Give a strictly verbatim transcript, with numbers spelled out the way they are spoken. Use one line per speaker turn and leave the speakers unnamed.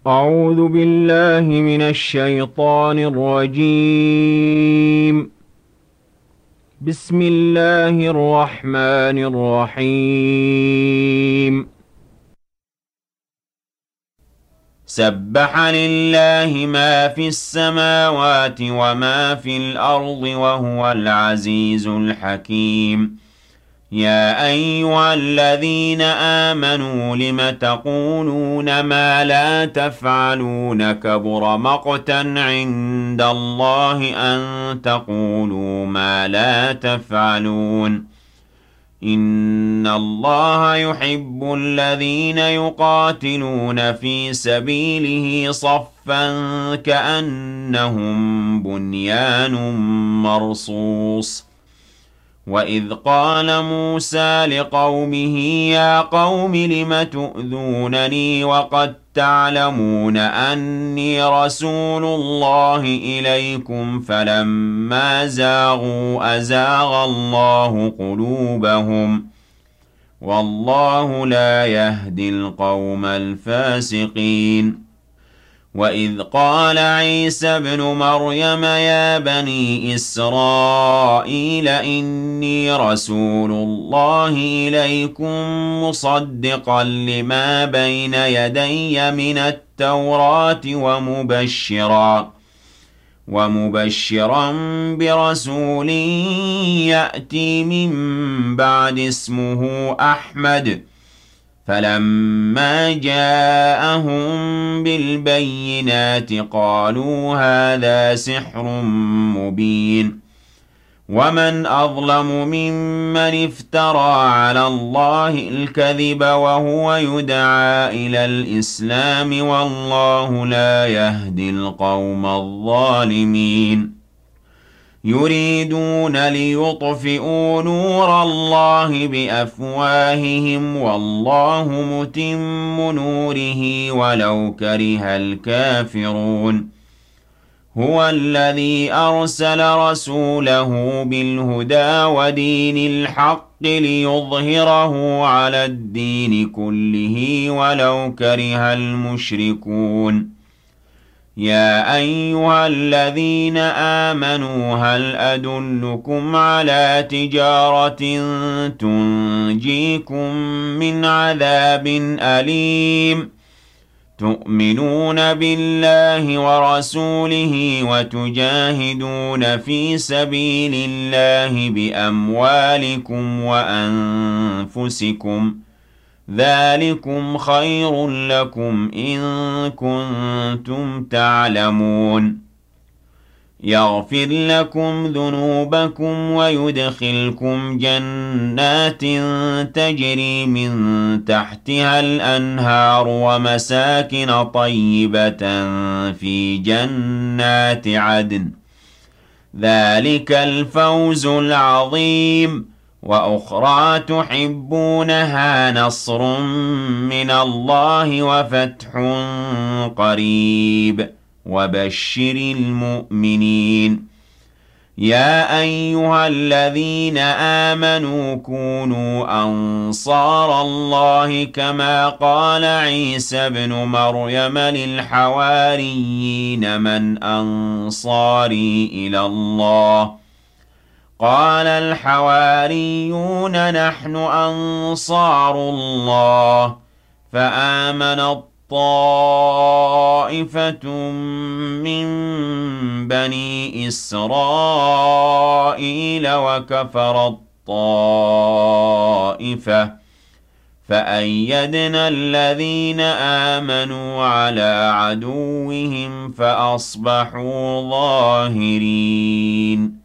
أعوذ بالله من الشيطان الرجيم. بسم الله الرحمن الرحيم. سبح لله ما في السماوات وما في الأرض وهو العزيز الحكيم. يا أيها الذين آمنوا لم تقولون ما لا تفعلون كبر مقتا عند الله أن تقولوا ما لا تفعلون. إن الله يحب الذين يقاتلون في سبيله صفا كأنهم بنيان مرصوص. وَإِذْ قَالَ مُوسَىٰ لِقَوْمِهِ يَا قَوْمِ لِمَ تُؤْذُونَنِي وَقَد تَّعْلَمُونَ أَنِّي رَسُولُ اللَّهِ إِلَيْكُمْ فَلَمَّا زَاغُوا أَزَاغَ اللَّهُ قُلُوبَهُمْ وَاللَّهُ لَا يَهْدِي الْقَوْمَ الْفَاسِقِينَ. وَإِذْ قَالَ عِيسَى ابْنُ مَرْيَمَ يَا بَنِي إِسْرَائِيلَ إِنِّي رَسُولُ اللَّهِ إِلَيْكُم مُّصَدِّقًا لِّمَا بَيْنَ يَدَيَّ مِنَ التَّوْرَاةِ وَمُبَشِّرًا وَمُبَشِّرًا بِرَسُولٍ يَأْتِي مِن بَعْدِ اسْمُهُ أَحْمَدُ. فَلَمَّا جَاءَهُم بِالْبَيِّنَاتِ قَالُوا هَٰذَا سِحْرٌ مُّبِينٌ. وَمَنْ أَظْلَمُ مِمَّنِ افْتَرَىٰ عَلَى اللَّهِ الْكَذِبَ وَهُوَ يُدْعَىٰ إِلَى الْإِسْلَامِ وَاللَّهُ لَا يَهْدِي الْقَوْمَ الظَّالِمِينَ. يُرِيدُونَ لِيُطْفِئُوا نُورَ اللَّهِ بِأَفْوَاهِهِمْ وَاللَّهُ مُتِمُّ نُورِهِ وَلَوْ كَرِهَ الْكَافِرُونَ. هُوَ الَّذِي أَرْسَلَ رَسُولَهُ بِالْهُدَىٰ وَدِينِ الْحَقِّ لِيُظْهِرَهُ عَلَى الدِّينِ كُلِّهِ وَلَوْ كَرِهَ الْمُشْرِكُونَ. يَا أَيُّهَا الَّذِينَ آمَنُوا هَلْ أَدُلُّكُمْ عَلَىٰ تِجَارَةٍ تُنجِيكُم مِّنْ عَذَابٍ أَلِيمٍ تُؤْمِنُونَ بِاللَّهِ وَرَسُولِهِ وَتُجَاهِدُونَ فِي سَبِيلِ اللَّهِ بِأَمْوَالِكُمْ وَأَنفُسِكُمْ ۚ ذَٰلِكُمْ خَيْرٌ لَّكُمْ إِن كُنتُمْ تَعْلَمُونَ. يَغْفِرْ لَكُمْ ذُنُوبَكُمْ وَيُدْخِلْكُمْ جَنَّاتٍ تَجْرِي مِن تَحْتِهَا الْأَنْهَارُ وَمَسَاكِنَ طَيِّبَةً فِي جَنَّاتِ عَدْنٍ ۚ ذَٰلِكَ الْفَوْزُ الْعَظِيمُ. وَأُخْرَىٰ تُحِبُّونَهَا نَصْرٌ مِّنَ اللَّهِ وَفَتْحٌ قَرِيبٌ وَبَشِّرِ الْمُؤْمِنِينَ. يَا أَيُّهَا الَّذِينَ آمَنُوا كُونُوا أَنصَارَ اللَّهِ كَمَا قَالَ عِيسَى ابْنُ مَرْيَمَ لِلْحَوَارِيِّينَ مَنْ أَنصَارِي إِلَى اللَّهِ قَالَ الْحَوَارِيُّونَ نَحْنُ أَنصَارُ اللَّهِ. فَآمَنَت طَّائِفَةٌ مِّن بَنِي إِسْرَائِيلَ وَكَفَرَت طَّائِفَةٌ فَأَيَّدْنَا الَّذِينَ آمَنُوا عَلَىٰ عَدُوِّهِمْ فَأَصْبَحُوا ظَاهِرِينَ.